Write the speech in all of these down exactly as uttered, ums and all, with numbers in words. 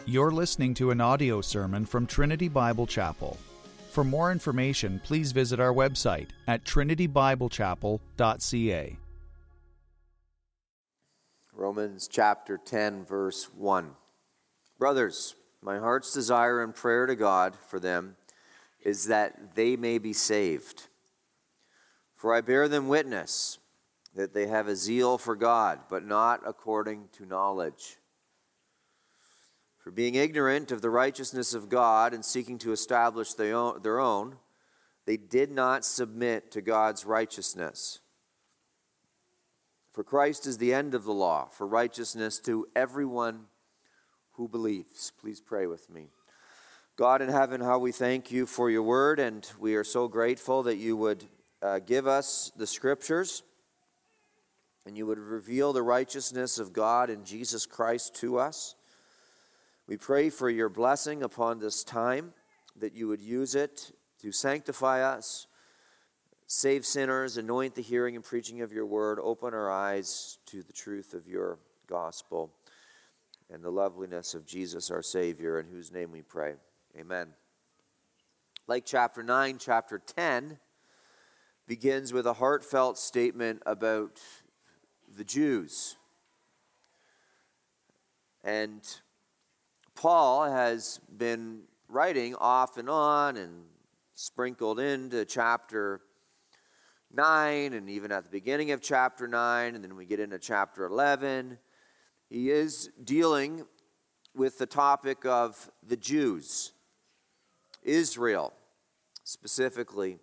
You're listening to an audio sermon from Trinity Bible Chapel. For more information, please visit our website at trinity bible chapel dot c a. Romans chapter ten, verse one. Brothers, my heart's desire and prayer to God for them is that they may be saved. For I bear them witness that they have a zeal for God, but not according to knowledge. For being ignorant of the righteousness of God and seeking to establish their own, their own, they did not submit to God's righteousness. For Christ is the end of the law, for righteousness to everyone who believes. Please pray with me. God in heaven, how we thank you for your word, and we are so grateful that you would uh, give us the scriptures, and you would reveal the righteousness of God in Jesus Christ to us. We pray for your blessing upon this time, that you would use it to sanctify us, save sinners, anoint the hearing and preaching of your word, open our eyes to the truth of your gospel and the loveliness of Jesus our Savior, in whose name we pray. Amen. Like chapter nine, chapter ten begins with a heartfelt statement about the Jews. And Paul has been writing off and on and sprinkled into chapter nine and even at the beginning of chapter nine, and then we get into chapter eleven. He is dealing with the topic of the Jews, Israel specifically.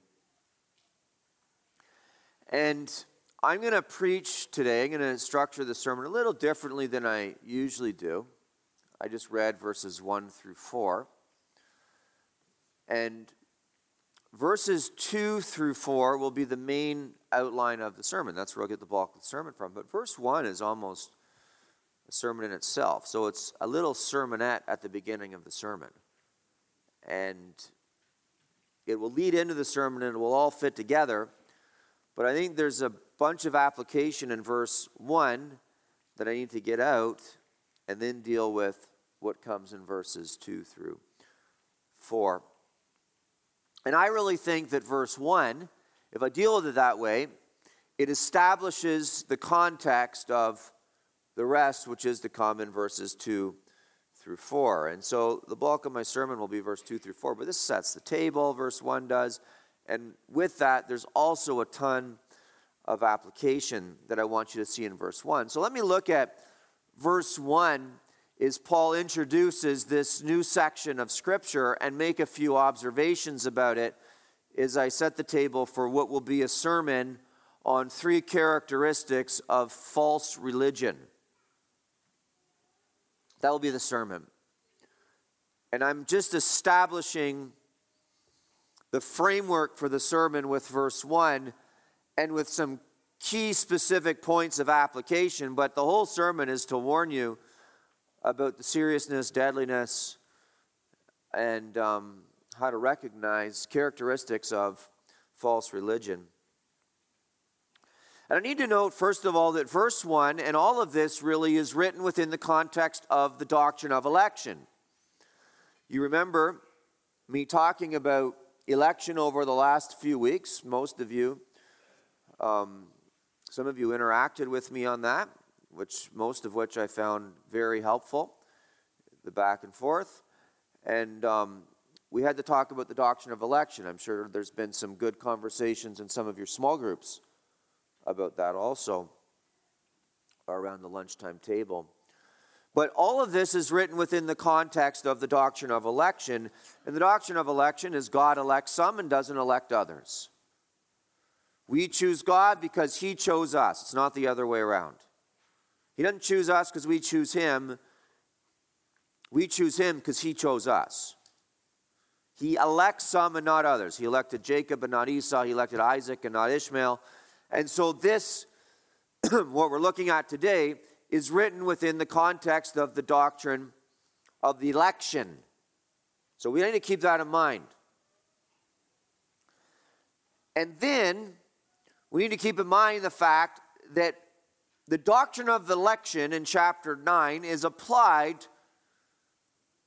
And I'm going to preach today, I'm going to structure the sermon a little differently than I usually do. I just read verses one through four. And verses two through four will be the main outline of the sermon. That's where I'll get the bulk of the sermon from. But verse one is almost a sermon in itself. So it's a little sermonette at the beginning of the sermon. And it will lead into the sermon and it will all fit together. But I think there's a bunch of application in verse one that I need to get out and then deal with what comes in verses two through four. And I really think that verse one, if I deal with it that way, it establishes the context of the rest, which is to come in verses two through four. And so the bulk of my sermon will be verse two through four, but this sets the table, verse one does. And with that, there's also a ton of application that I want you to see in verse one. So let me look at verse one as Paul introduces this new section of Scripture and make a few observations about it as I set the table for what will be a sermon on three characteristics of false religion. That will be the sermon. And I'm just establishing the framework for the sermon with verse one and with some key specific points of application, but the whole sermon is to warn you about the seriousness, deadliness, and um, how to recognize characteristics of false religion. And I need to note, first of all, that verse one, and all of this really is written within the context of the doctrine of election. You remember me talking about election over the last few weeks, most of you. Um, some of you interacted with me on that, which most of which I found very helpful, the back and forth. And um, we had to talk about the doctrine of election. I'm sure there's been some good conversations in some of your small groups about that also around the lunchtime table. But all of this is written within the context of the doctrine of election. And the doctrine of election is God elects some and doesn't elect others. We choose God because He chose us. It's not the other way around. He doesn't choose us because we choose Him. We choose Him because He chose us. He elects some and not others. He elected Jacob and not Esau. He elected Isaac and not Ishmael. And so this, what we're looking at today, is written within the context of the doctrine of the election. So we need to keep that in mind. And then we need to keep in mind the fact that the doctrine of the election in chapter nine is applied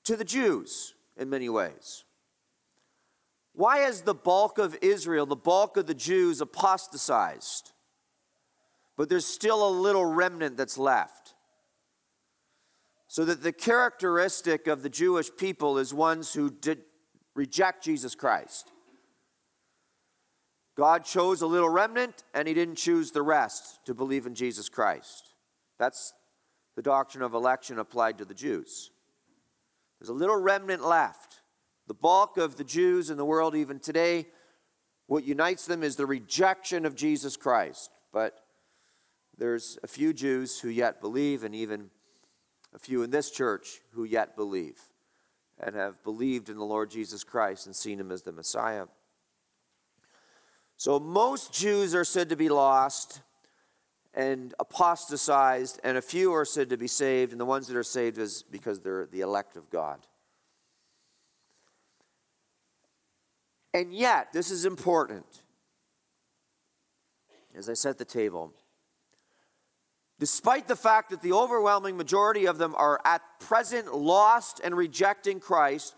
to the Jews in many ways. Why has the bulk of Israel, the bulk of the Jews, apostatized? But there's still a little remnant that's left. So that the characteristic of the Jewish people is ones who did reject Jesus Christ. God chose a little remnant, and he didn't choose the rest to believe in Jesus Christ. That's the doctrine of election applied to the Jews. There's a little remnant left. The bulk of the Jews in the world even today, what unites them is the rejection of Jesus Christ. But there's a few Jews who yet believe, and even a few in this church who yet believe and have believed in the Lord Jesus Christ and seen him as the Messiah. So most Jews are said to be lost and apostatized, and a few are said to be saved, and the ones that are saved is because they're the elect of God. And yet, this is important, as I set the table, despite the fact that the overwhelming majority of them are at present lost and rejecting Christ,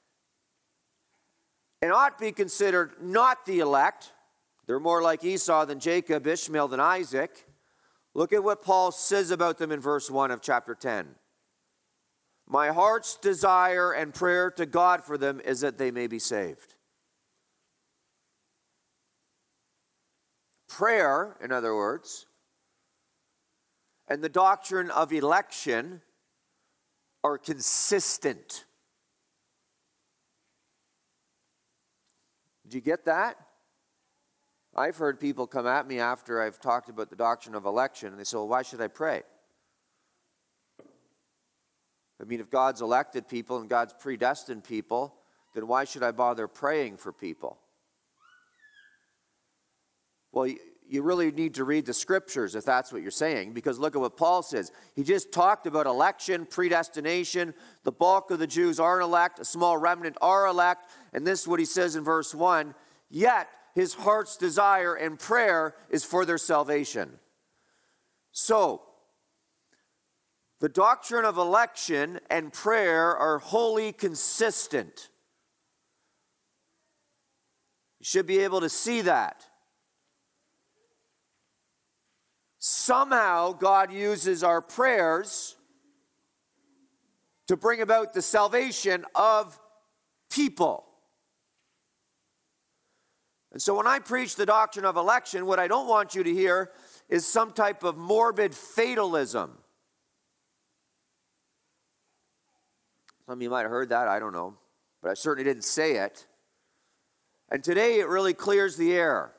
and ought to be considered not the elect, they're more like Esau than Jacob, Ishmael than Isaac. Look at what Paul says about them in verse one of chapter ten. My heart's desire and prayer to God for them is that they may be saved. Prayer, in other words, and the doctrine of election are consistent. Did you get that? I've heard people come at me after I've talked about the doctrine of election, and they say, well, why should I pray? I mean, if God's elected people and God's predestined people, then why should I bother praying for people? Well, you really need to read the scriptures if that's what you're saying, because look at what Paul says. He just talked about election, predestination. The bulk of the Jews aren't elect. A small remnant are elect. And this is what he says in verse one. Yet his heart's desire and prayer is for their salvation. So, the doctrine of election and prayer are wholly consistent. You should be able to see that. Somehow, God uses our prayers to bring about the salvation of people. And so when I preach the doctrine of election, what I don't want you to hear is some type of morbid fatalism. Some of you might have heard that, I don't know. But I certainly didn't say it. And today it really clears the air.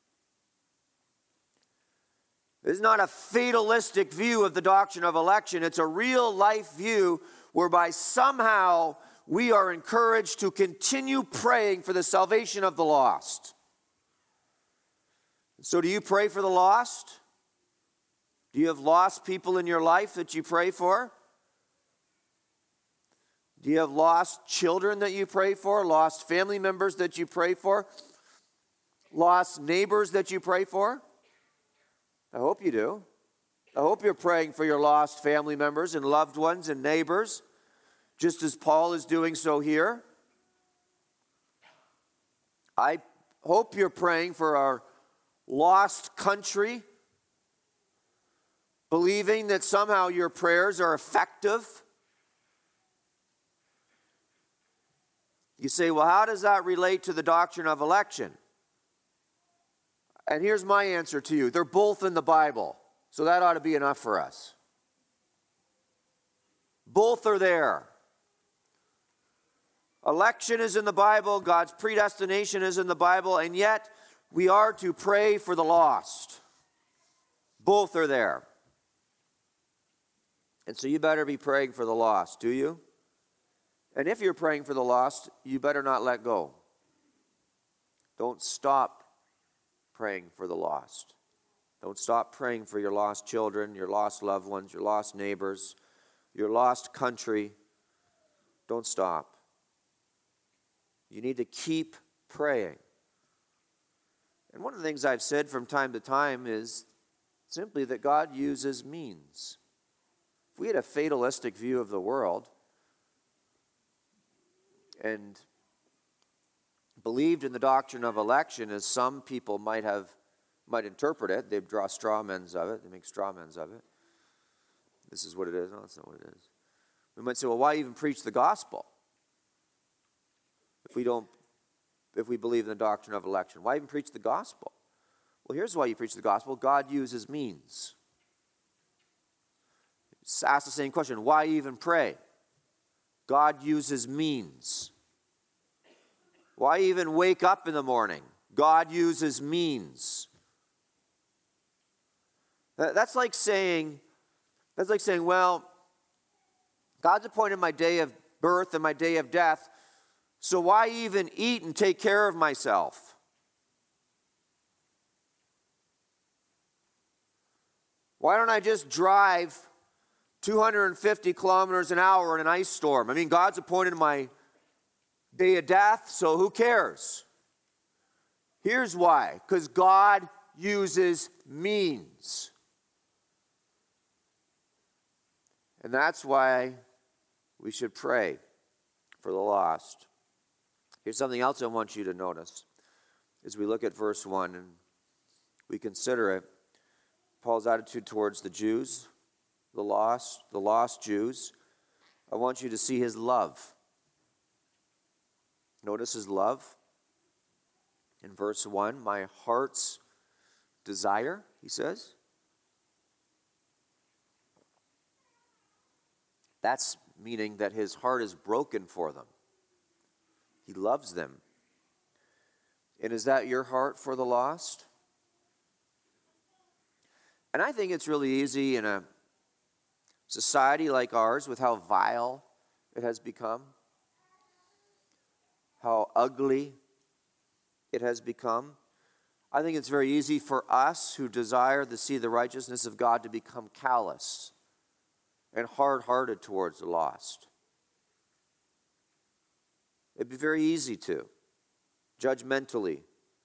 This is not a fatalistic view of the doctrine of election. It's a real life view whereby somehow we are encouraged to continue praying for the salvation of the lost. So do you pray for the lost? Do you have lost people in your life that you pray for? Do you have lost children that you pray for? Lost family members that you pray for? Lost neighbors that you pray for? I hope you do. I hope you're praying for your lost family members and loved ones and neighbors, just as Paul is doing so here. I hope you're praying for our lost country, believing that somehow your prayers are effective. You say, well, how does that relate to the doctrine of election? And here's my answer to you. They're both in the Bible, so that ought to be enough for us. Both are there. Election is in the Bible, God's predestination is in the Bible, and yet we are to pray for the lost. Both are there. And so you better be praying for the lost, do you? And if you're praying for the lost, you better not let go. Don't stop praying for the lost. Don't stop praying for your lost children, your lost loved ones, your lost neighbors, your lost country. Don't stop. You need to keep praying. And one of the things I've said from time to time is simply that God uses means. If we had a fatalistic view of the world, and believed in the doctrine of election as some people might have, might interpret it. They draw straw men's of it. They make straw men's of it. This is what it is. No, that's not what it is. We might say, well, why even preach the gospel if we don't, if we believe in the doctrine of election? Why even preach the gospel? Well, here's why you preach the gospel. God uses means. Just ask the same question. Why even pray? God uses means. Why even wake up in the morning? God uses means. That's like saying, that's like saying, well, God's appointed my day of birth and my day of death, so why even eat and take care of myself? Why don't I just drive two hundred fifty kilometers an hour in an ice storm? I mean, God's appointed my day of death, so who cares? Here's why. Because God uses means. And that's why we should pray for the lost. Here's something else I want you to notice as we look at verse one and we consider it. Paul's attitude towards the Jews, the lost, the lost Jews. I want you to see his love. Notice his love. In verse one, my heart's desire, he says. That's meaning that his heart is broken for them. He loves them. And is that your heart for the lost? And I think it's really easy in a society like ours, with how vile it has become, how ugly it has become. I think it's very easy for us who desire to see the righteousness of God to become callous and hard-hearted towards the lost. It'd be very easy to, judgmentally.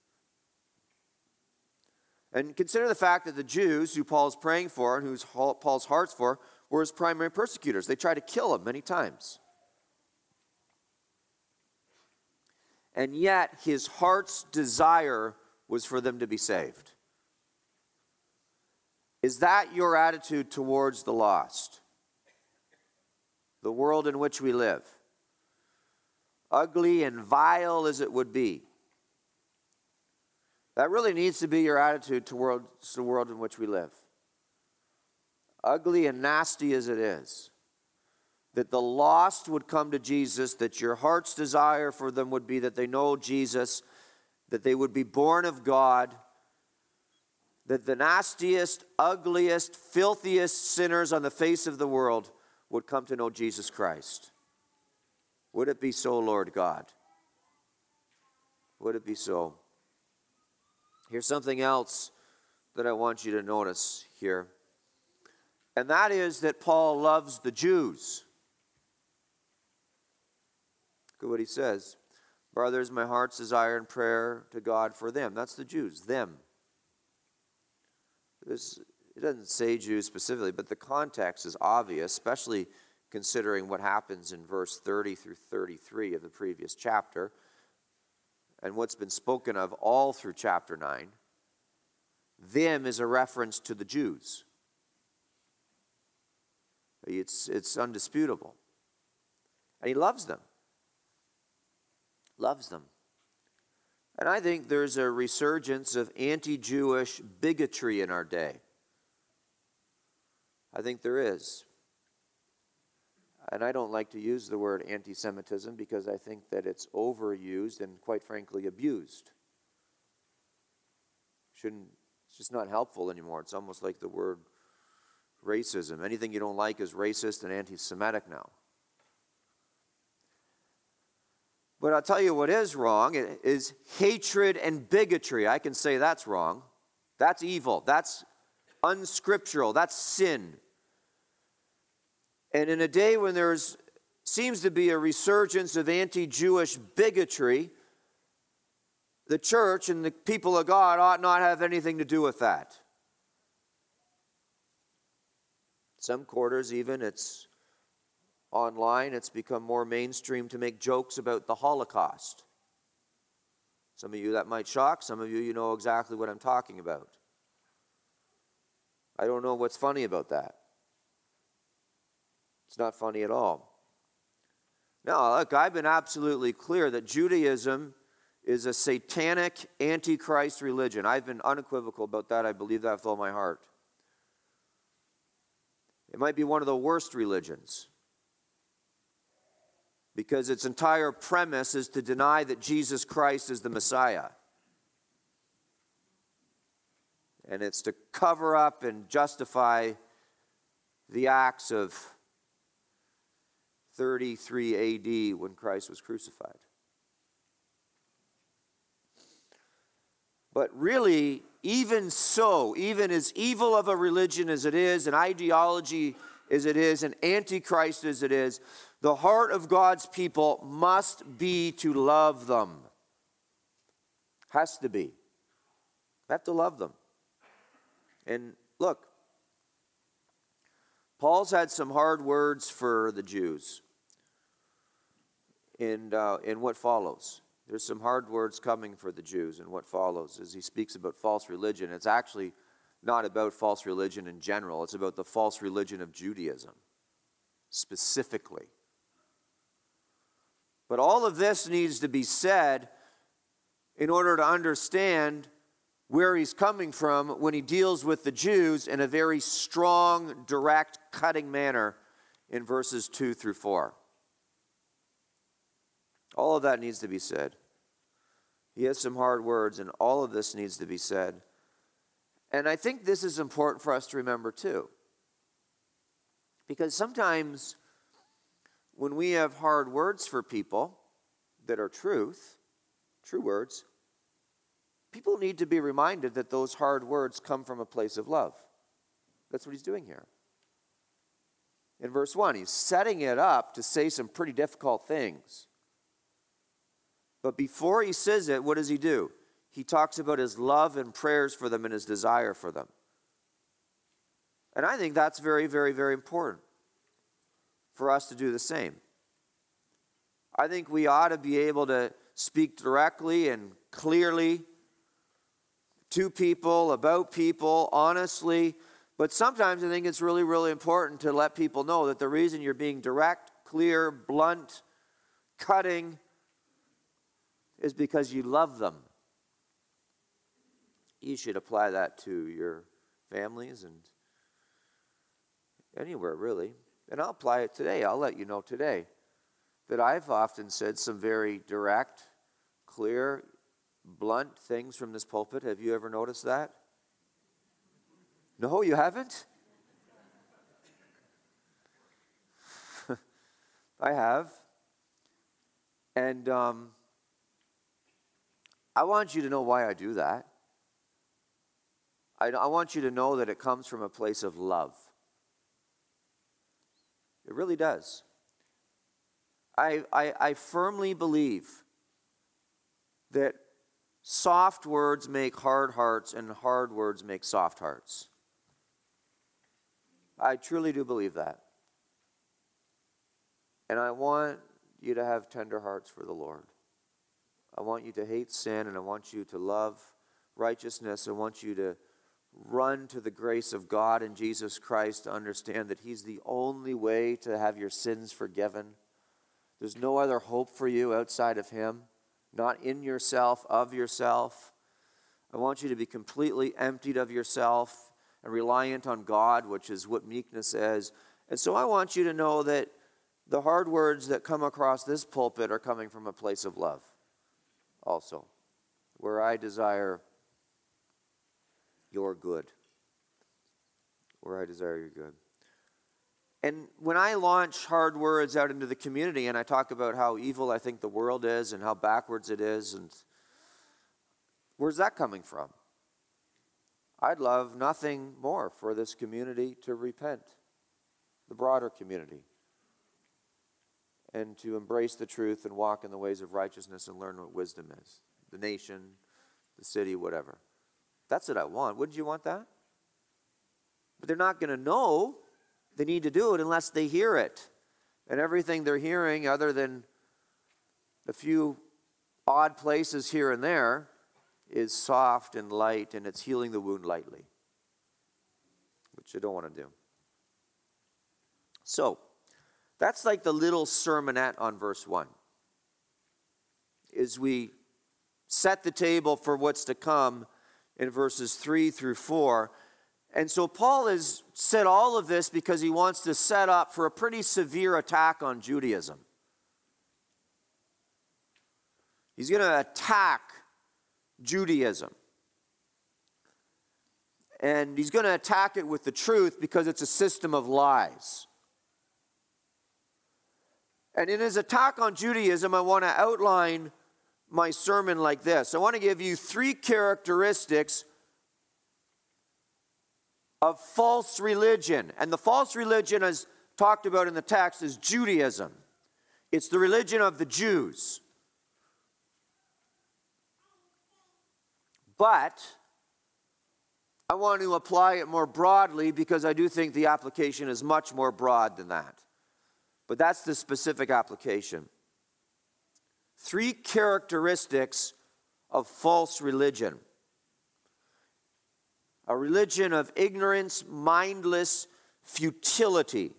And consider the fact that the Jews, who Paul is praying for and whose Paul's heart's for, were his primary persecutors. They tried to kill him many times. And yet, his heart's desire was for them to be saved. Is that your attitude towards the lost? The world in which we live? Ugly and vile as it would be. That really needs to be your attitude towards the world in which we live. Ugly and nasty as it is. That the lost would come to Jesus, that your heart's desire for them would be that they know Jesus, that they would be born of God, that the nastiest, ugliest, filthiest sinners on the face of the world would come to know Jesus Christ. Would it be so, Lord God? Would it be so? Here's something else that I want you to notice here. And that is that Paul loves the Jews. Look at what he says. Brothers, my heart's desire and prayer to God for them. That's the Jews, them. This, it doesn't say Jews specifically, but the context is obvious, especially considering what happens in verse thirty through thirty-three of the previous chapter, and what's been spoken of all through chapter nine. Them is a reference to the Jews. It's, it's undisputable. And he loves them. Loves them. And I think there's a resurgence of anti-Jewish bigotry in our day. I think there is. And I don't like to use the word anti-Semitism because I think that it's overused and, quite frankly, abused. Shouldn't, it's just not helpful anymore. It's almost like the word racism. Anything you don't like is racist and anti-Semitic now. But I'll tell you what is wrong is hatred and bigotry. I can say that's wrong. That's evil. That's unscriptural. That's sin. And in a day when there seems to be a resurgence of anti-Jewish bigotry, the church and the people of God ought not have anything to do with that. Some quarters even, it's online, it's become more mainstream to make jokes about the Holocaust. Some of you that might shock, some of you, you know exactly what I'm talking about. I don't know what's funny about that. It's not funny at all. Now, look, I've been absolutely clear that Judaism is a satanic antichrist religion. I've been unequivocal about that. I believe that with all my heart. It might be one of the worst religions because its entire premise is to deny that Jesus Christ is the Messiah. And it's to cover up and justify the acts of thirty-three A D when Christ was crucified. But really, even so, even as evil of a religion as it is, an ideology as it is, an antichrist as it is, the heart of God's people must be to love them. Has to be. Have to love them. And look, Paul's had some hard words for the Jews in, uh, in what follows. There's some hard words coming for the Jews in what follows as he speaks about false religion. It's actually not about false religion in general. It's about the false religion of Judaism, specifically. But all of this needs to be said in order to understand where he's coming from when he deals with the Jews in a very strong, direct, cutting manner in verses two through four. All of that needs to be said. He has some hard words, and all of this needs to be said. And I think this is important for us to remember too. Because sometimes when we have hard words for people that are truth, true words, people need to be reminded that those hard words come from a place of love. That's what he's doing here. In verse one, he's setting it up to say some pretty difficult things. But before he says it, what does he do? He talks about his love and prayers for them and his desire for them. And I think that's very, very, very important for us to do the same. I think we ought to be able to speak directly and clearly to people, about people, honestly. But sometimes I think it's really, really important to let people know that the reason you're being direct, clear, blunt, cutting is because you love them. You should apply that to your families and anywhere, really. And I'll apply it today. I'll let you know today that I've often said some very direct, clear, blunt things from this pulpit. Have you ever noticed that? No, you haven't? I have. And um, I want you to know why I do that. I, I want you to know that it comes from a place of love. It really does. I, I, I firmly believe that soft words make hard hearts and hard words make soft hearts. I truly do believe that. And I want you to have tender hearts for the Lord. I want you to hate sin, and I want you to love righteousness. I want you to run to the grace of God in Jesus Christ to understand that He's the only way to have your sins forgiven. There's no other hope for you outside of Him, not in yourself, of yourself. I want you to be completely emptied of yourself and reliant on God, which is what meekness is. And so I want you to know that the hard words that come across this pulpit are coming from a place of love also, where I desire your good. Where I desire your good. And when I launch hard words out into the community and I talk about how evil I think the world is and how backwards it is, and where's that coming from? I'd love nothing more for this community to repent, the broader community, and to embrace the truth and walk in the ways of righteousness and learn what wisdom is. The nation, the city, whatever. That's what I want. Wouldn't you want that? But they're not going to know they need to do it unless they hear it. And everything they're hearing, other than a few odd places here and there, is soft and light, and it's healing the wound lightly, which you don't want to do. So, that's like the little sermonette on verse one. As we set the table for what's to come in verses three through four. And so Paul has said all of this because he wants to set up for a pretty severe attack on Judaism. He's going to attack Judaism. And he's going to attack it with the truth because it's a system of lies. And in his attack on Judaism, I want to outline my sermon like this. I want to give you three characteristics of false religion. And the false religion, as talked about in the text, is Judaism. It's the religion of the Jews. But I want to apply it more broadly because I do think the application is much more broad than that. But that's the specific application. Three characteristics of false religion. A religion of ignorance, mindless futility.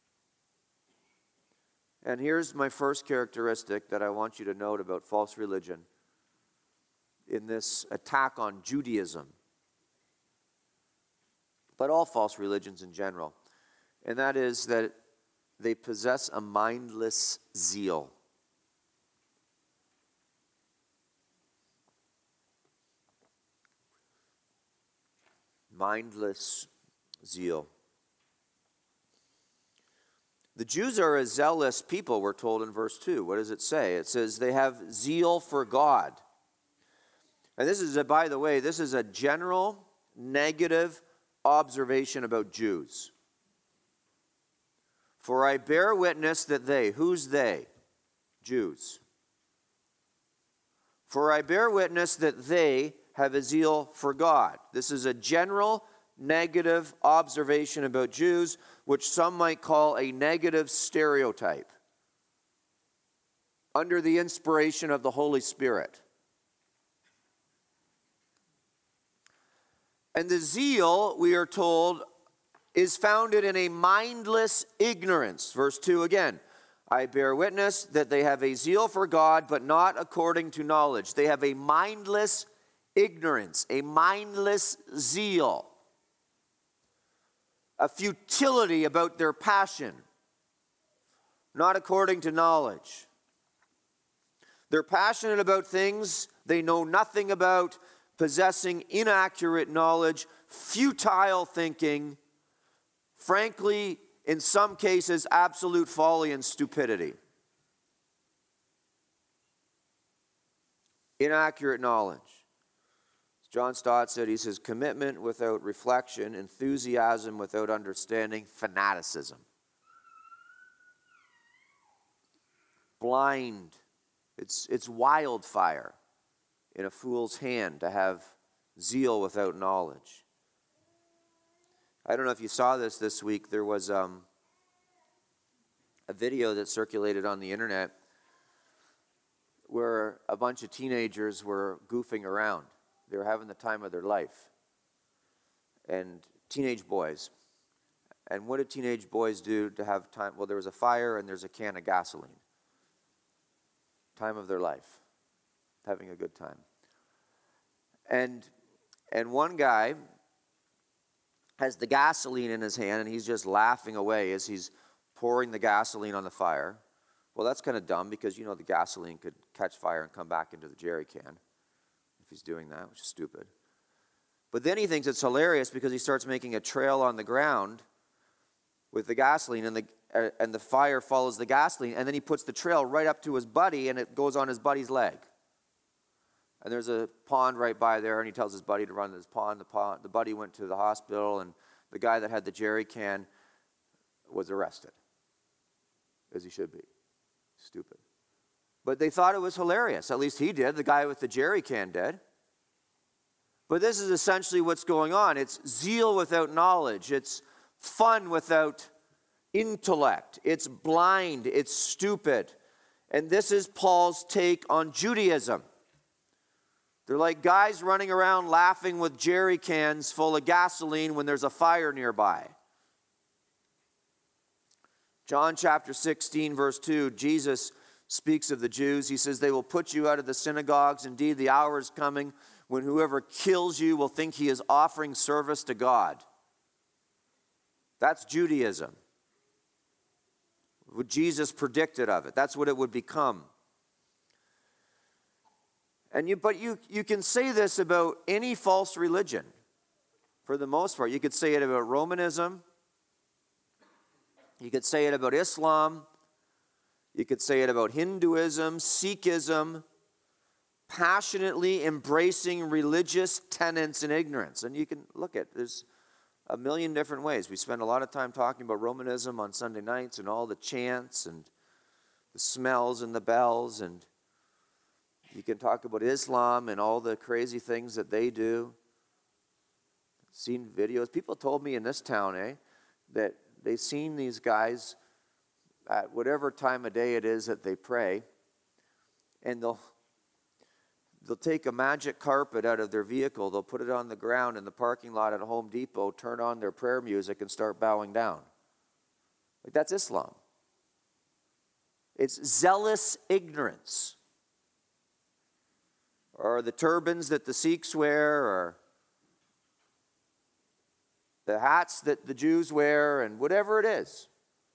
And here's my first characteristic that I want you to note about false religion in this attack on Judaism, but all false religions in general. And that is that they possess a mindless zeal. Mindless zeal. The Jews are a zealous people, we're told in verse two. What does it say? It says they have zeal for God. And this is, a, by the way, this is a general negative observation about Jews. For I bear witness that they, who's they? Jews. For I bear witness that they have a zeal for God. This is a general negative observation about Jews, which some might call a negative stereotype, under the inspiration of the Holy Spirit. And the zeal, we are told, is founded in a mindless ignorance. Verse two again. I bear witness that they have a zeal for God, but not according to knowledge. They have a mindless ignorance, a mindless zeal, a futility about their passion, not according to knowledge. They're passionate about things they know nothing about, possessing inaccurate knowledge, futile thinking, frankly, in some cases, absolute folly and stupidity. Inaccurate knowledge. As John Stott said, he says, commitment without reflection, enthusiasm without understanding, fanaticism. Blind. It's, it's wildfire in a fool's hand to have zeal without knowledge. I don't know if you saw this this week. There was um, a video that circulated on the internet where a bunch of teenagers were goofing around. They were having the time of their life. And teenage boys. And what did teenage boys do to have time? Well, there was a fire and there's a can of gasoline. Time of their life. Having a good time. And and one guy has the gasoline in his hand and he's just laughing away as he's pouring the gasoline on the fire. Well, that's kind of dumb because, you know, the gasoline could catch fire and come back into the jerry can if he's doing that, which is stupid. But then he thinks it's hilarious because he starts making a trail on the ground with the gasoline, and the uh, and the fire follows the gasoline, and then he puts the trail right up to his buddy, and it goes on his buddy's leg. And there's a pond right by there, and he tells his buddy to run to this pond. The pond, the buddy went to the hospital, and the guy that had the jerry can was arrested, as he should be. Stupid. But they thought it was hilarious. At least he did. The guy with the jerry can did. But this is essentially what's going on. It's zeal without knowledge. It's fun without intellect. It's blind. It's stupid. And this is Paul's take on Judaism. They're like guys running around laughing with jerry cans full of gasoline when there's a fire nearby. John chapter sixteen, verse two, Jesus speaks of the Jews. He says, they will put you out of the synagogues. Indeed, the hour is coming when whoever kills you will think he is offering service to God. That's Judaism. What Jesus predicted of it. That's what it would become. And you, but you, you can say this about any false religion, for the most part. You could say it about Romanism. You could say it about Islam. You could say it about Hinduism, Sikhism, passionately embracing religious tenets and ignorance. And you can look at, there's a million different ways. We spend a lot of time talking about Romanism on Sunday nights and all the chants and the smells and the bells. And you can talk about Islam and all the crazy things that they do. Seen videos. People told me in this town, eh, that they've seen these guys at whatever time of day it is that they pray, and they'll they'll take a magic carpet out of their vehicle, they'll put it on the ground in the parking lot at Home Depot, turn on their prayer music, and start bowing down. Like, that's Islam. It's zealous ignorance. Or the turbans that the Sikhs wear, or the hats that the Jews wear, and whatever it is.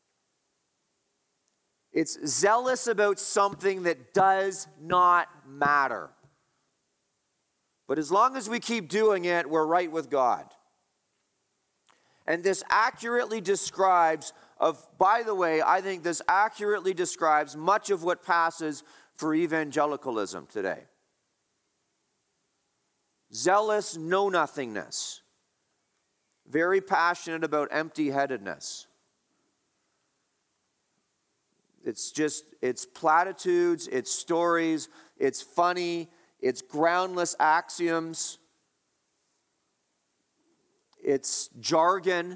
It's zealous about something that does not matter. But as long as we keep doing it, we're right with God. And this accurately describes, of, by the way, I think this accurately describes much of what passes for evangelicalism today. Zealous know-nothingness. Very passionate about empty-headedness. It's just, it's platitudes, it's stories, it's funny, it's groundless axioms, it's jargon.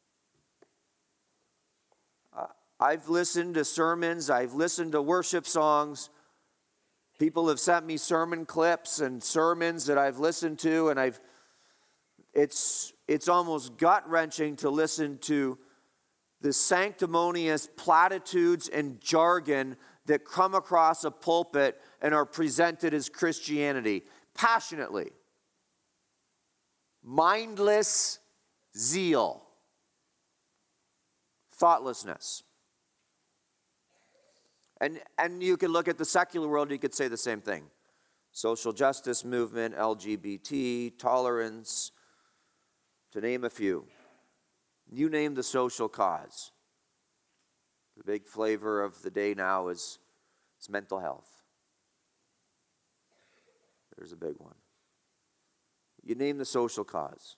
Uh, I've listened to sermons, I've listened to worship songs. People have sent me sermon clips and sermons that I've listened to, and I've, it's, it's almost gut-wrenching to listen to the sanctimonious platitudes and jargon that come across a pulpit and are presented as Christianity. Passionately. Mindless zeal. Thoughtlessness. And, and you can look at the secular world, you could say the same thing. Social justice movement, L G B T, tolerance, to name a few. You name the social cause. The big flavor of the day now is, is mental health. There's a big one. You name the social cause.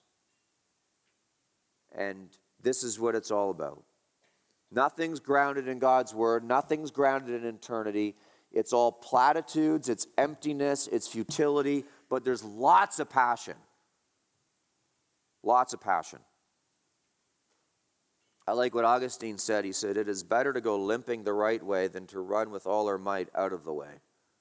And this is what it's all about. Nothing's grounded in God's word. Nothing's grounded in eternity. It's all platitudes. It's emptiness. It's futility. But there's lots of passion. Lots of passion. I like what Augustine said. He said, it is better to go limping the right way than to run with all our might out of the way.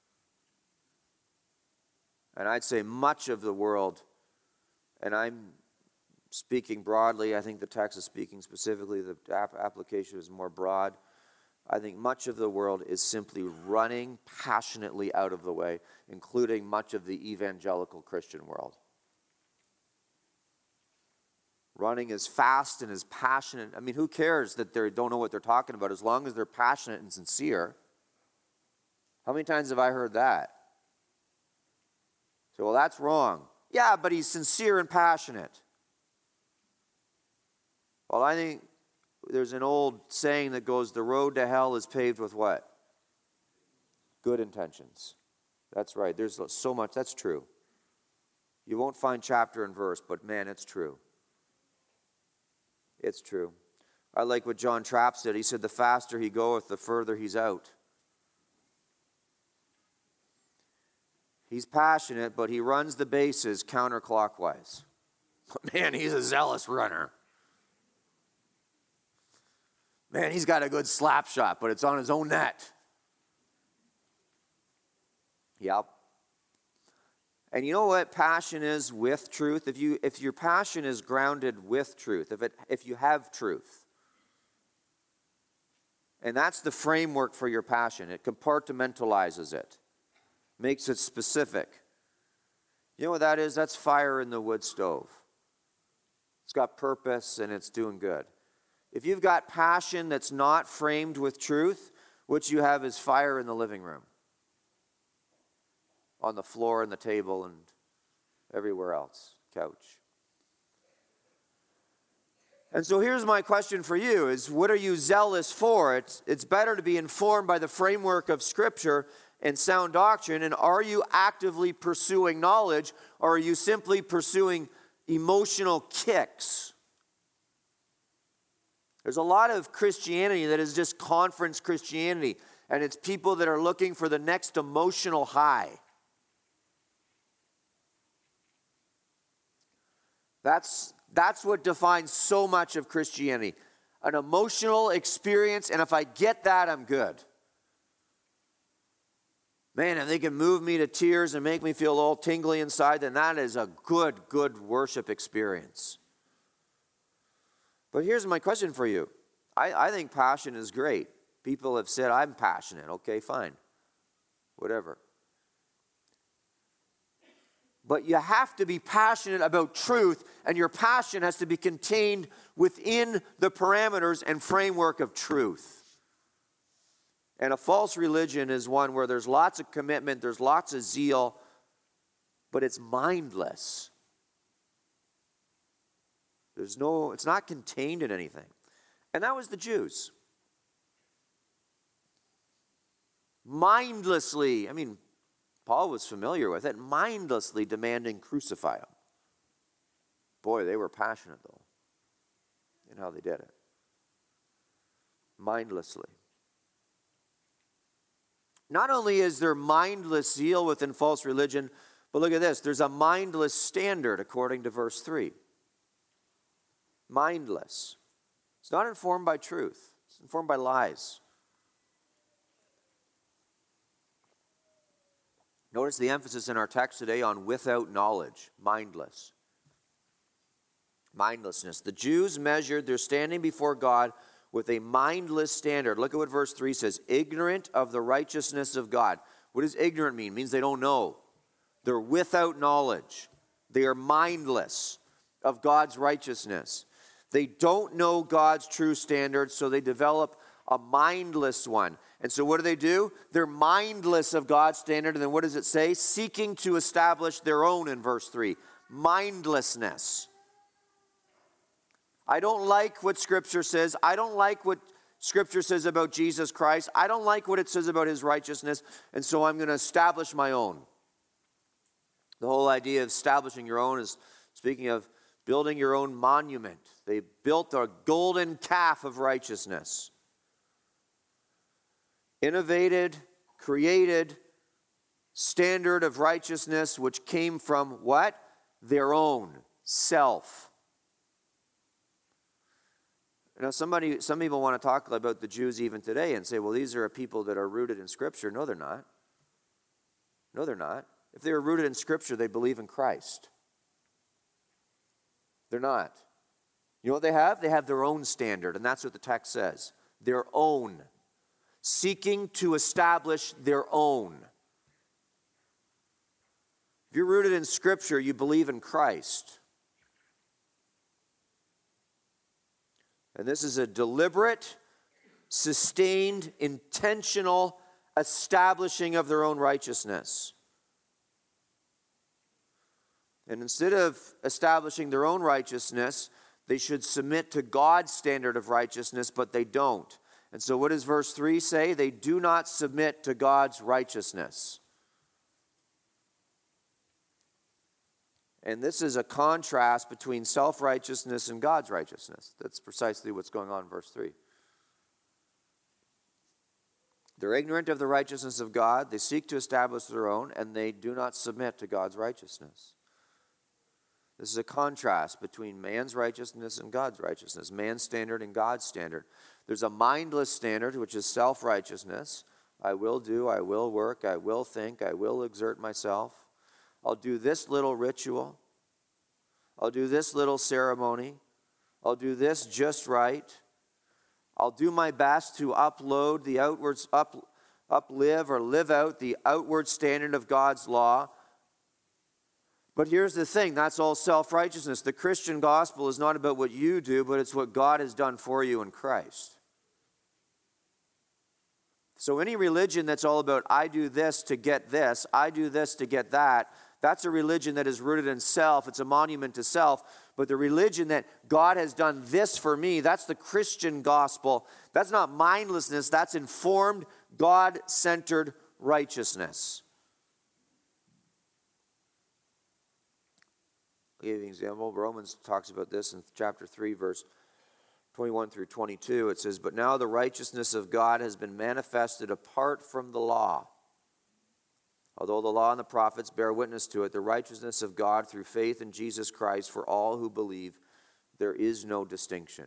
And I'd say much of the world, and I'm speaking broadly, I think the text is speaking specifically, the ap- application is more broad. I think much of the world is simply running passionately out of the way, including much of the evangelical Christian world. Running as fast and as passionate. I mean, who cares that they don't know what they're talking about as long as they're passionate and sincere? How many times have I heard that? So, well, that's wrong. Yeah, but he's sincere and passionate. Well, I think there's an old saying that goes, the road to hell is paved with what? Good intentions. That's right. There's so much. That's true. You won't find chapter and verse, but man, it's true. It's true. I like what John Trapp said. He said, the faster he goeth, the further he's out. He's passionate, but he runs the bases counterclockwise. Man, he's a zealous runner. Man, he's got a good slap shot, but it's on his own net. Yep. And you know what passion is with truth? If you if your passion is grounded with truth, if it if you have truth, and that's the framework for your passion, it compartmentalizes it, makes it specific. You know what that is? That's fire in the wood stove. It's got purpose and it's doing good. If you've got passion that's not framed with truth, what you have is fire in the living room, on the floor and the table and everywhere else, couch. And so here's my question for you is, what are you zealous for? It's, it's better to be informed by the framework of Scripture and sound doctrine, and are you actively pursuing knowledge, or are you simply pursuing emotional kicks? There's a lot of Christianity that is just conference Christianity, and it's people that are looking for the next emotional high. That's, that's what defines so much of Christianity. An emotional experience, and if I get that, I'm good. Man, if they can move me to tears and make me feel all tingly inside, then that is a good, good worship experience. But here's my question for you. I, I think passion is great. People have said, I'm passionate. Okay, fine. Whatever. But you have to be passionate about truth, and your passion has to be contained within the parameters and framework of truth. And a false religion is one where there's lots of commitment, there's lots of zeal, but it's mindless. There's no, it's not contained in anything. And that was the Jews. Mindlessly, I mean, Paul was familiar with it, mindlessly demanding crucify him. Boy, they were passionate, though, in how they did it. Mindlessly. Not only is there mindless zeal within false religion, but look at this. There's a mindless standard, according to verse three. Mindless. It's not informed by truth. It's informed by lies. Notice the emphasis in our text today on without knowledge. Mindless. Mindlessness. The Jews measured their standing before God with a mindless standard. Look at what verse three says. Ignorant of the righteousness of God. What does ignorant mean? It means they don't know. They're without knowledge. They are mindless of God's righteousness. They don't know God's true standards, so they develop a mindless one. And so what do they do? They're mindless of God's standard. And then what does it say? Seeking to establish their own in verse three. Mindlessness. I don't like what Scripture says. I don't like what Scripture says about Jesus Christ. I don't like what it says about His righteousness, and so I'm going to establish my own. The whole idea of establishing your own is, speaking of building your own monument. They built a golden calf of righteousness. Innovated, created standard of righteousness which came from what? Their own self. You know, somebody, some people want to talk about the Jews even today and say, well, these are people that are rooted in Scripture. No, they're not. No, they're not. If they were rooted in Scripture, they believe in Christ. They're not. You know what they have? They have their own standard, and that's what the text says. Their own. Seeking to establish their own. If you're rooted in Scripture, you believe in Christ. And this is a deliberate, sustained, intentional establishing of their own righteousness. And instead of establishing their own righteousness, they should submit to God's standard of righteousness, but they don't. And so what does verse three say? They do not submit to God's righteousness. And this is a contrast between self-righteousness and God's righteousness. That's precisely what's going on in verse three. They're ignorant of the righteousness of God. They seek to establish their own, and they do not submit to God's righteousness. This is a contrast between man's righteousness and God's righteousness, man's standard and God's standard. There's a mindless standard, which is self-righteousness. I will do, I will work, I will think, I will exert myself. I'll do this little ritual. I'll do this little ceremony. I'll do this just right. I'll do my best to upload the outwards, up, uplive or live out the outward standard of God's law. But here's the thing, that's all self-righteousness. The Christian gospel is not about what you do, but it's what God has done for you in Christ. So any religion that's all about, I do this to get this, I do this to get that, that's a religion that is rooted in self. It's a monument to self. But the religion that God has done this for me, that's the Christian gospel. That's not mindlessness, that's informed, God-centered righteousness. I'll give you an example. Romans talks about this in chapter three, verse twenty-one through twenty-two. It says, but now the righteousness of God has been manifested apart from the law. Although the law and the prophets bear witness to it, the righteousness of God through faith in Jesus Christ for all who believe, there is no distinction.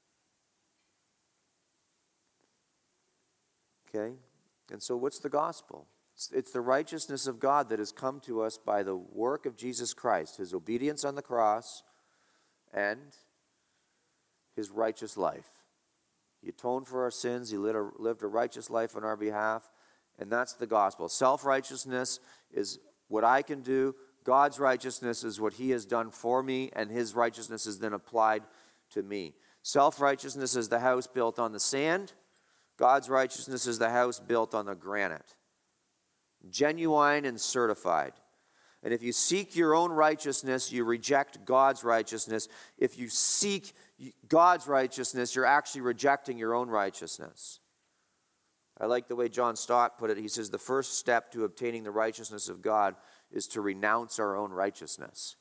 Okay? And so what's the gospel? It's the righteousness of God that has come to us by the work of Jesus Christ, his obedience on the cross, and his righteous life. He atoned for our sins. He lived a, lived a righteous life on our behalf, and that's the gospel. Self-righteousness is what I can do. God's righteousness is what he has done for me, and his righteousness is then applied to me. Self-righteousness is the house built on the sand. God's righteousness is the house built on the granite. Genuine and certified. And if you seek your own righteousness, you reject God's righteousness. If you seek God's righteousness, you're actually rejecting your own righteousness. I like the way John Stott put it. He says the first step to obtaining the righteousness of God is to renounce our own righteousness.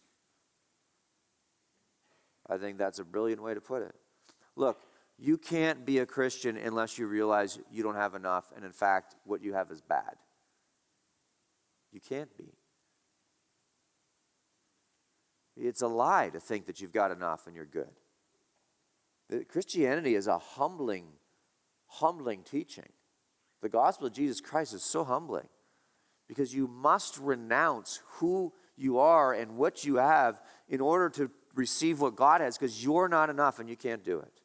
I think that's a brilliant way to put it. Look, you can't be a Christian unless you realize you don't have enough, and in fact, what you have is bad. You can't be. It's a lie to think that you've got enough and you're good. Christianity is a humbling, humbling teaching. The gospel of Jesus Christ is so humbling because you must renounce who you are and what you have in order to receive what God has, because you're not enough and you can't do it.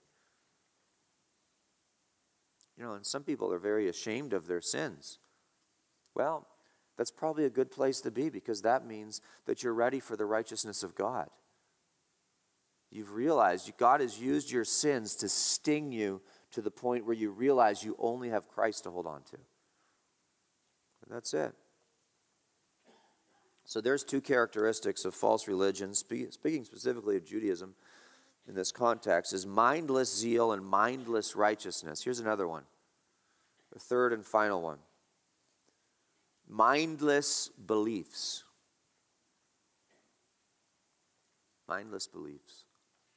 You know, and some people are very ashamed of their sins. Well, that's probably a good place to be, because that means that you're ready for the righteousness of God. You've realized God has used your sins to sting you to the point where you realize you only have Christ to hold on to. And that's it. So there's two characteristics of false religion, speaking specifically of Judaism in this context, is mindless zeal and mindless righteousness. Here's another one, the third and final one. Mindless beliefs. Mindless beliefs.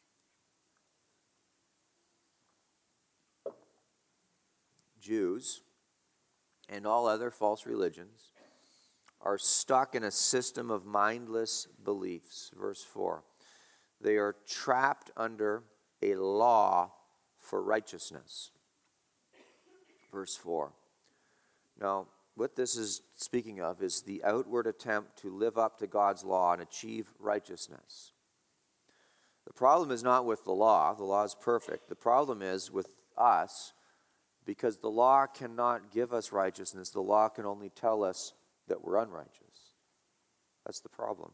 Jews and all other false religions are stuck in a system of mindless beliefs. Verse four. They are trapped under a law for righteousness. Verse four. Now, what this is speaking of is the outward attempt to live up to God's law and achieve righteousness. The problem is not with the law. The law is perfect. The problem is with us, because the law cannot give us righteousness. The law can only tell us that we're unrighteous. That's the problem.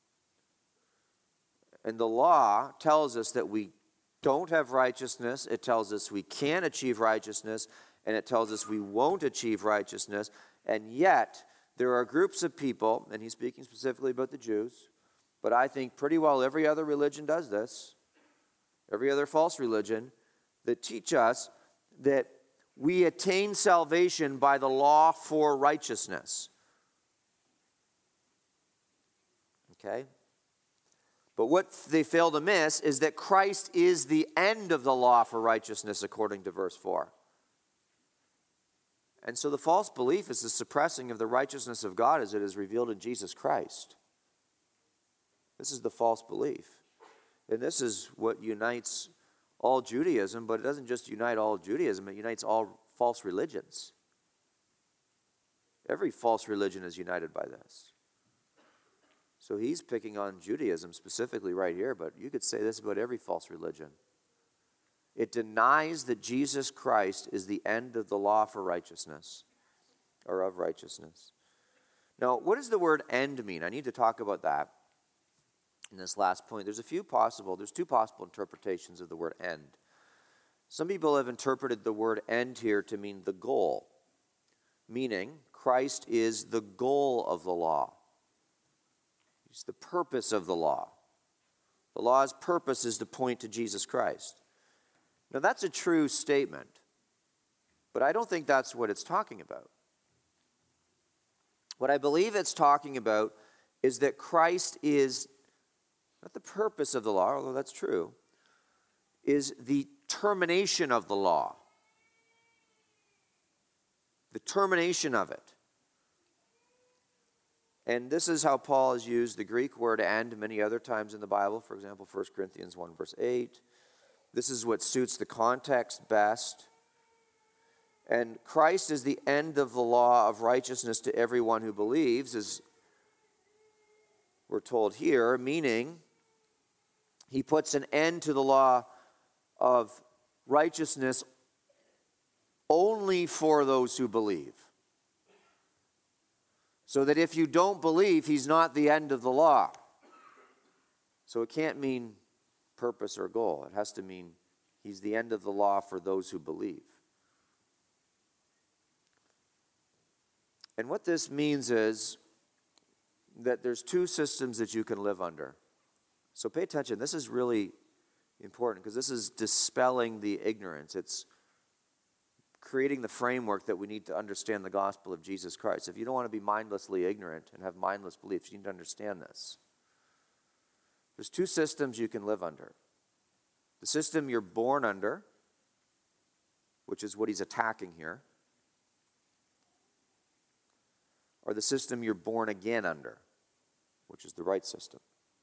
And the law tells us that we don't have righteousness. It tells us we can't achieve righteousness. And it tells us we won't achieve righteousness. And yet, there are groups of people, and he's speaking specifically about the Jews, but I think pretty well every other religion does this, every other false religion, that teach us that we attain salvation by the law for righteousness. Okay? But what they fail to miss is that Christ is the end of the law for righteousness, according to verse four. And so the false belief is the suppressing of the righteousness of God as it is revealed in Jesus Christ. This is the false belief. And this is what unites all Judaism, but it doesn't just unite all Judaism, it unites all false religions. Every false religion is united by this. So he's picking on Judaism specifically right here, but you could say this about every false religion. It denies that Jesus Christ is the end of the law for righteousness, or of righteousness. Now, what does the word end mean? I need to talk about that in this last point. There's a few possible, there's two possible interpretations of the word end. Some people have interpreted the word end here to mean the goal, meaning Christ is the goal of the law. He's the purpose of the law. The law's purpose is to point to Jesus Christ. Now, that's a true statement, but I don't think that's what it's talking about. What I believe it's talking about is that Christ is, not the purpose of the law, although that's true, is the termination of the law. The termination of it. And this is how Paul has used the Greek word end many other times in the Bible. For example, First Corinthians one verse eight. This is what suits the context best. And Christ is the end of the law of righteousness to everyone who believes, as we're told here, meaning he puts an end to the law of righteousness only for those who believe. So that if you don't believe, he's not the end of the law. So it can't mean purpose or goal. It has to mean he's the end of the law for those who believe. And what this means is that there's two systems that you can live under. So pay attention. This is really important because this is dispelling the ignorance. It's creating the framework that we need to understand the gospel of Jesus Christ. If you don't want to be mindlessly ignorant and have mindless beliefs, you need to understand this. There's two systems you can live under. The system you're born under, which is what he's attacking here, or the system you're born again under, which is the right system.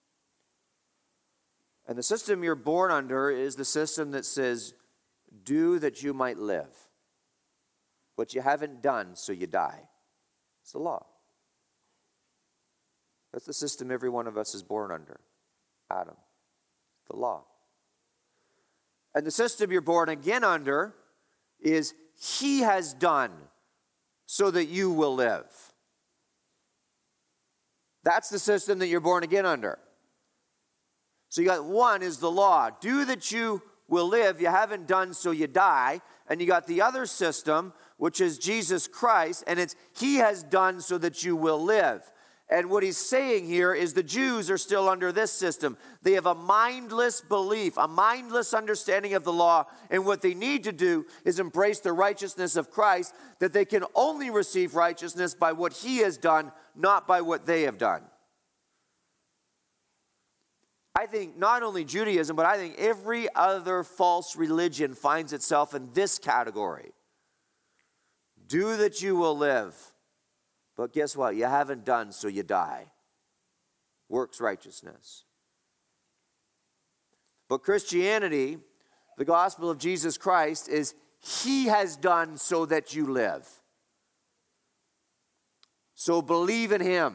And the system you're born under is the system that says, do that you might live. What you haven't done, so you die. It's the law. That's the system every one of us is born under. Adam. The law. And the system you're born again under is he has done so that you will live. That's the system that you're born again under. So you got one is the law. Do that you will live. You haven't done, so you die. And you got the other system, which is Jesus Christ, and it's he has done so that you will live. And what he's saying here is the Jews are still under this system. They have a mindless belief, a mindless understanding of the law, and what they need to do is embrace the righteousness of Christ, that they can only receive righteousness by what he has done, not by what they have done. I think not only Judaism, but I think every other false religion finds itself in this category. Do that you will live. But guess what? You haven't done, so you die. Works righteousness. But Christianity, the gospel of Jesus Christ, is he has done so that you live. So believe in him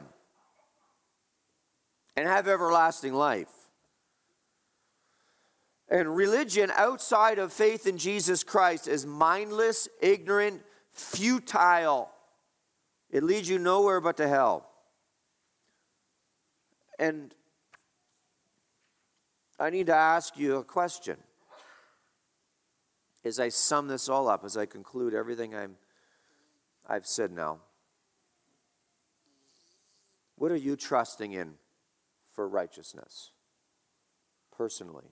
and have everlasting life. And religion outside of faith in Jesus Christ is mindless, ignorant, futile. It leads you nowhere but to hell. And I need to ask you a question. As I sum this all up, as I conclude everything I'm, I've said now, what are you trusting in for righteousness, personally?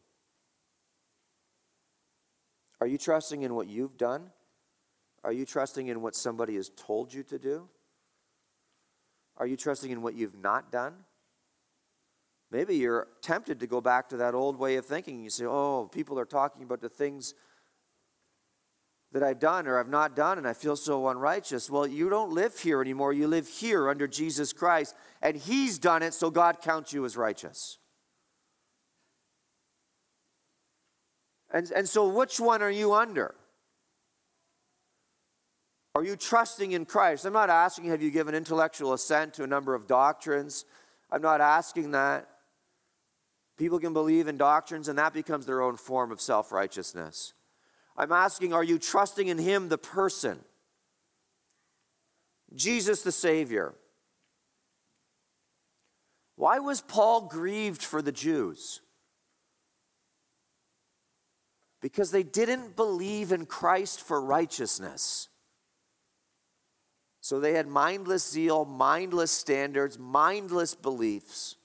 Are you trusting in what you've done? Are you trusting in what somebody has told you to do? Are you trusting in what you've not done? Maybe you're tempted to go back to that old way of thinking. You say, oh, people are talking about the things that I've done or I've not done, and I feel so unrighteous. Well, you don't live here anymore. You live here under Jesus Christ, and he's done it, so God counts you as righteous. And, and so which one are you under? Are you trusting in Christ? I'm not asking, have you given intellectual assent to a number of doctrines? I'm not asking that. People can believe in doctrines, and that becomes their own form of self-righteousness. I'm asking, are you trusting in him, the person? Jesus, the Savior. Why was Paul grieved for the Jews? Because they didn't believe in Christ for righteousness. So they had mindless zeal, mindless standards, mindless beliefs.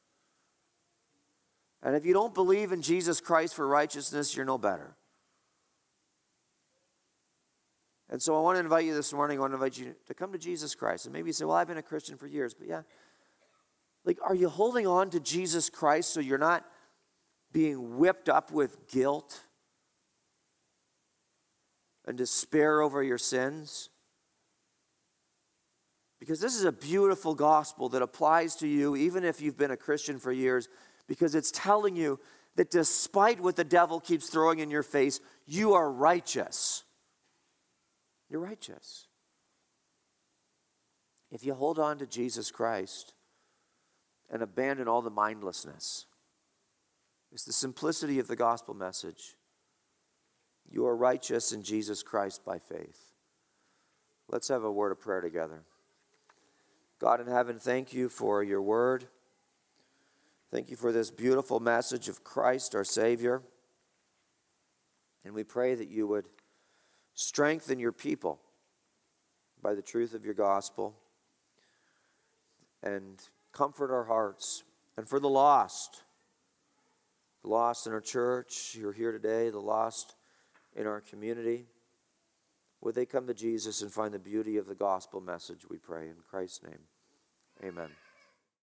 And if you don't believe in Jesus Christ for righteousness, you're no better. And so I want to invite you this morning, I want to invite you to come to Jesus Christ. And maybe you say, well, I've been a Christian for years. But yeah, like, are you holding on to Jesus Christ so you're not being whipped up with guilt and despair over your sins? Because this is a beautiful gospel that applies to you even if you've been a Christian for years, because it's telling you that despite what the devil keeps throwing in your face, you are righteous. You're righteous. If you hold on to Jesus Christ and abandon all the mindlessness, it's the simplicity of the gospel message. You are righteous in Jesus Christ by faith. Let's have a word of prayer together. God in heaven, thank you for your word. Thank you for this beautiful message of Christ, our Savior. And we pray that you would strengthen your people by the truth of your gospel and comfort our hearts. And for the lost, the lost in our church, you're here today, the lost in our community, would they come to Jesus and find the beauty of the gospel message, we pray in Christ's name. Amen.